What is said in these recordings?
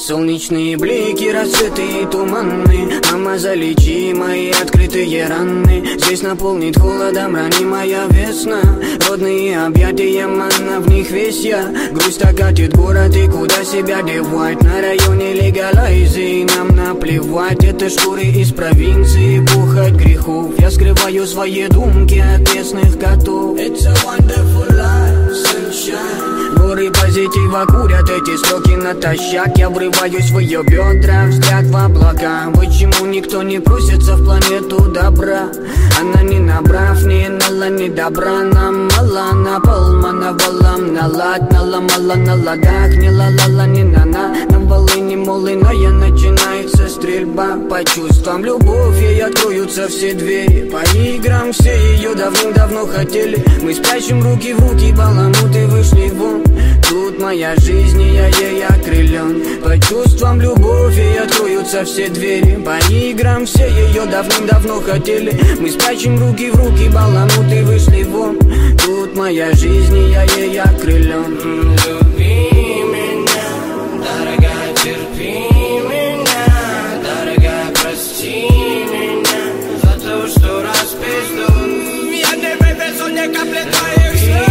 Солнечные блики, рассветы и туманы. Мама, залечи мои открытые раны. Здесь наполнит холодом ранимая весна. Родные объятия, манна, в них весь я. Грусть окатит город, и куда себя девать? На районе легалайзы, нам наплевать. Это шкуры из провинции, пухоть грехов. Я скрываю свои думки от местных котов. It's a wonderful life, sunshine. Горы позитива курят эти строки натощак. Я врываюсь в ее бедра, взгляд в облака. Почему никто не просится в планету добра? Она не набрав, не нала, не добра. Нам мало, на полмана валам, налад, наломала на ладах. Не ла-ла-ла, не на-на, на волыне молыная. Начинается стрельба по чувствам, любовь, ей откроются все двери. По играм все ее давным-давно хотели. Мы спрячем руки в руки, баламуты вышли вон. Тут моя жизнь, и я ей окрылен. По чувствам любовь, ей откроются все двери. По играм все ее давным-давно хотели. Мы спрячем руки в руки, баламуты вышли вон. Тут моя жизнь, и я ей окрылен. Люби меня, дорогая, терпи меня. Дорогая, прости меня за то, что распизду. Я не вывезу ни капли твоих слез.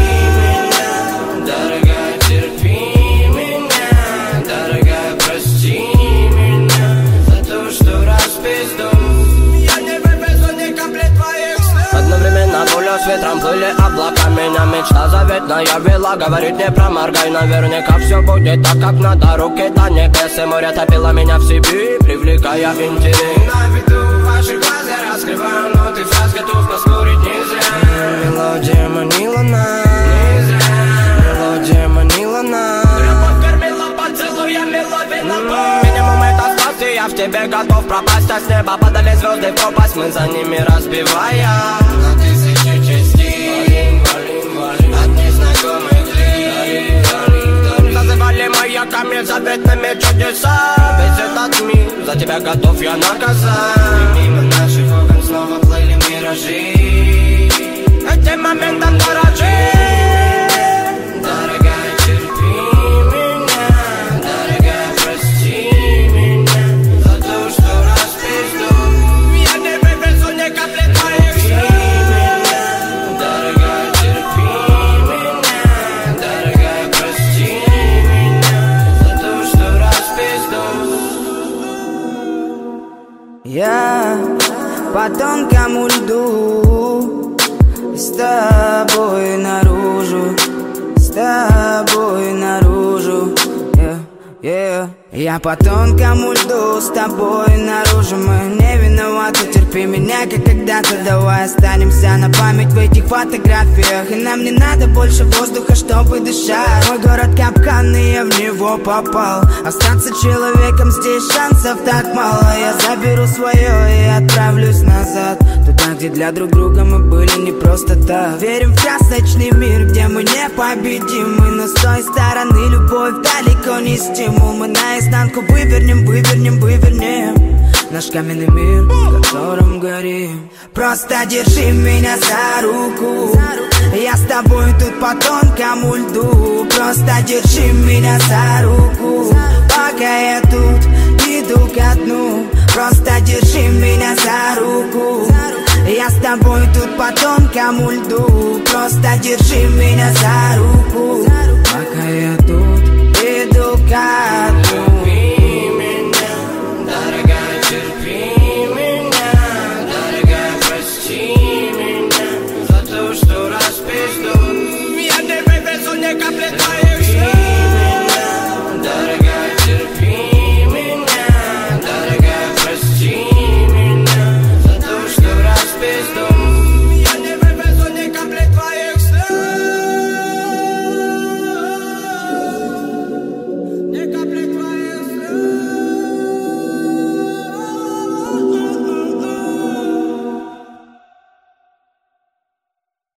Дорогая, терпи меня. Дорогая, прости меня за то, что распизду. Я не вывезу ни капли твоих слез. Одновременно пуля с ветром плыли облака. Меня мечта заветная вела. Говорит, не проморгай, наверняка все будет так, как надо. Руки до небес, и море топило меня в себе, привлекая интерес. На виду ваших глаз я раскрываю ноты фраз, готов поспорить не зря. Мелодия манила нас, не зря. Мелодия манила нас. Любовь кормила поцелуями, ловила боль. Минимум это спас, и я в тебе готов пропасть. А с неба падали звезды в пропасть, мы за ними разбивая на тысячи частей. От незнакомых лиц называли маяками заветными чудеса. Весь этот мир за тебя готов я наказать. И мимо наших окон снова плыли миражи. Этим моментом дорожи. Дорогая, терпи меня. Дорогая, прости меня за то, что распизду. Я не вывезу ни капли твоих слез. Дорогая, терпи меня. Дорогая, прости меня за то, что распизду. Я по тонкому льду, с тобой наружу, с тобой наружу, Я по тонкому льду, с тобой наружу. Мы не виноваты, терпи меня, как когда-то. Давай останемся на память в этих фотографиях. И нам не надо больше воздуха, чтобы дышать. Мой город капкан, и я в него попал. Остаться человеком здесь шансов так мало. Я заберу свое и отправлюсь назад, туда, где для друг друга мы были не просто так. Верим в красочный мир, где мы непобедимы. Но с той стороны любовь далеко не стимул. Мы наизнанку вывернем, вывернем, вывернем наш каменный мир, в котором горим. Просто держи меня за руку, я с тобой тут по тонкому льду. Просто держи меня за руку, пока я тут иду ко дну. Просто держи меня за руку, я с тобой тут по тонкому льду. Просто держи меня за руку.